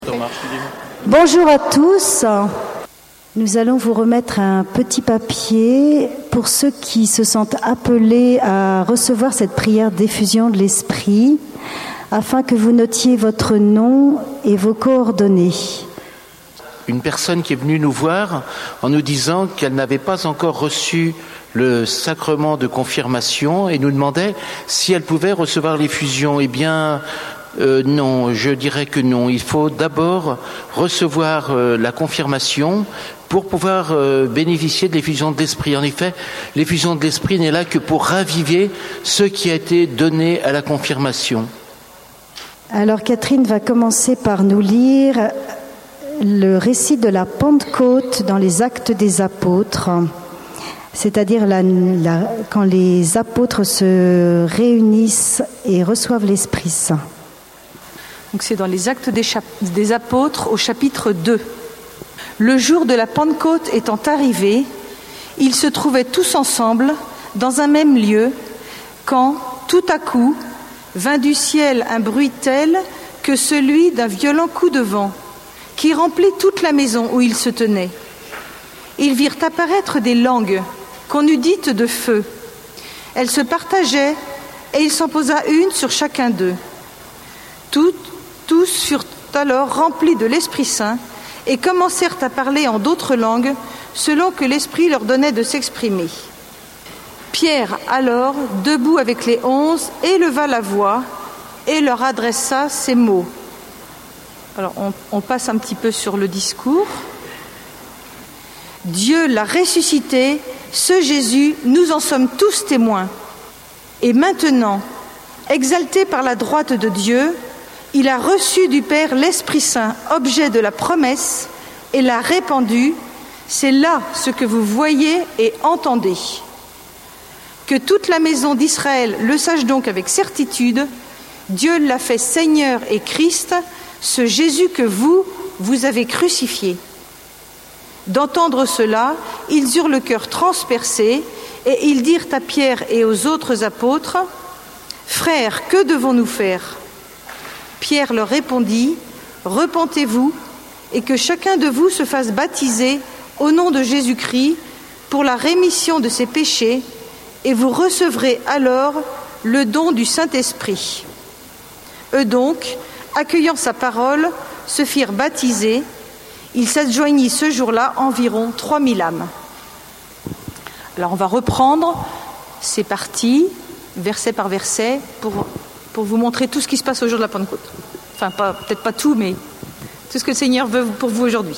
Bonjour à tous. Nous allons vous remettre un petit papier pour ceux qui se sentent appelés à recevoir cette prière d'effusion de l'Esprit, afin que vous notiez votre nom et vos coordonnées. Une personne qui est venue nous voir en nous disant qu'elle n'avait pas encore reçu le sacrement de confirmation et nous demandait si elle pouvait recevoir l'effusion. Eh bien, non, je dirais que non. Il faut d'abord recevoir la confirmation pour pouvoir bénéficier de l'effusion de l'Esprit. En effet, l'effusion de l'Esprit n'est là que pour raviver ce qui a été donné à la confirmation. Alors Catherine va commencer par nous lire le récit de la Pentecôte dans les Actes des Apôtres, c'est-à-dire quand les apôtres se réunissent et reçoivent l'Esprit Saint. Donc c'est dans les Actes des Apôtres au chapitre 2. Le jour de la Pentecôte étant arrivé, ils se trouvaient tous ensemble dans un même lieu, quand, tout à coup, vint du ciel un bruit tel que celui d'un violent coup de vent, qui remplit toute la maison où ils se tenaient. Ils virent apparaître des langues qu'on eût dites de feu. Elles se partageaient, et il s'en posa une sur chacun d'eux. Tous furent alors remplis de l'Esprit Saint et commencèrent à parler en d'autres langues, selon que l'Esprit leur donnait de s'exprimer. Pierre, alors, debout avec les 11, éleva la voix et leur adressa ces mots. Alors, on passe un petit peu sur le discours. Dieu l'a ressuscité, ce Jésus, nous en sommes tous témoins. Et maintenant, exalté par la droite de Dieu, il a reçu du Père l'Esprit Saint, objet de la promesse, et l'a répandu. C'est là ce que vous voyez et entendez. Que toute la maison d'Israël le sache donc avec certitude, Dieu l'a fait Seigneur et Christ, ce Jésus que vous avez crucifié. D'entendre cela, ils eurent le cœur transpercé, et ils dirent à Pierre et aux autres apôtres, « Frères, que devons-nous faire ?» Pierre leur répondit, « Repentez-vous, et que chacun de vous se fasse baptiser au nom de Jésus-Christ pour la rémission de ses péchés, et vous recevrez alors le don du Saint-Esprit. » Eux donc, accueillant sa parole, se firent baptiser. Il s'adjoignit ce jour-là environ 3000 âmes. Alors on va reprendre ces parties, verset par verset, pour vous montrer tout ce qui se passe au jour de la Pentecôte. Enfin, peut-être pas tout, mais tout ce que le Seigneur veut pour vous aujourd'hui.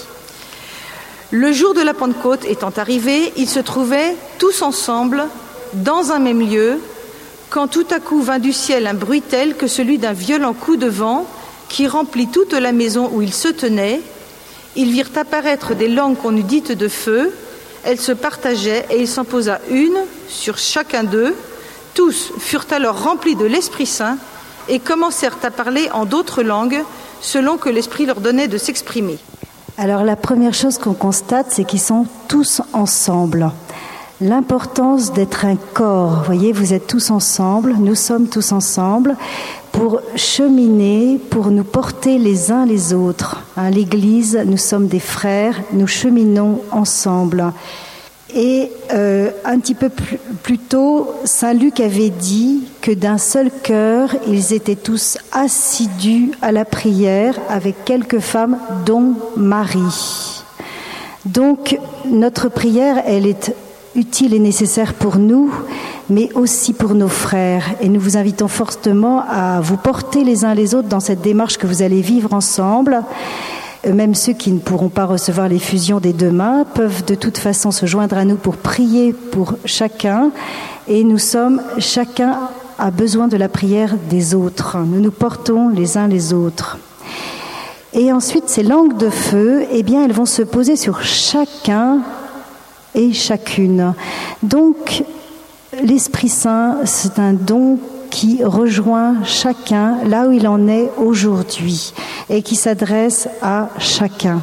Le jour de la Pentecôte étant arrivé, ils se trouvaient tous ensemble dans un même lieu, quand tout à coup vint du ciel un bruit tel que celui d'un violent coup de vent qui remplit toute la maison où ils se tenaient. Ils virent apparaître des langues qu'on eût dites de feu. Elles se partageaient et il s'en posa une sur chacun d'eux. Tous furent alors remplis de l'Esprit Saint et commencèrent à parler en d'autres langues, selon que l'Esprit leur donnait de s'exprimer. Alors la première chose qu'on constate, c'est qu'ils sont tous ensemble. L'importance d'être un corps, vous voyez, vous êtes tous ensemble, nous sommes tous ensemble pour cheminer, pour nous porter les uns les autres. L'Église, nous sommes des frères, nous cheminons ensemble. Et un petit peu plus tôt, Saint Luc avait dit que d'un seul cœur, ils étaient tous assidus à la prière avec quelques femmes, dont Marie. Donc, notre prière, elle est utile et nécessaire pour nous, mais aussi pour nos frères. Et nous vous invitons fortement à vous porter les uns les autres dans cette démarche que vous allez vivre ensemble. Même ceux qui ne pourront pas recevoir l'effusion des demain peuvent de toute façon se joindre à nous pour prier pour chacun. Et chacun a besoin de la prière des autres. Nous nous portons les uns les autres. Et ensuite, ces langues de feu, eh bien, elles vont se poser sur chacun et chacune. Donc, l'Esprit Saint, c'est un don qui rejoint chacun là où il en est aujourd'hui et qui s'adresse à chacun.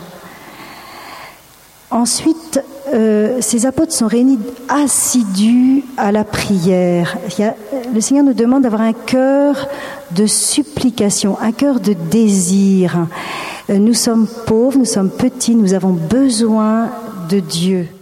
Ensuite, ces apôtres sont réunis assidus à la prière. Le Seigneur nous demande d'avoir un cœur de supplication, un cœur de désir. Nous sommes pauvres, nous sommes petits, nous avons besoin de Dieu.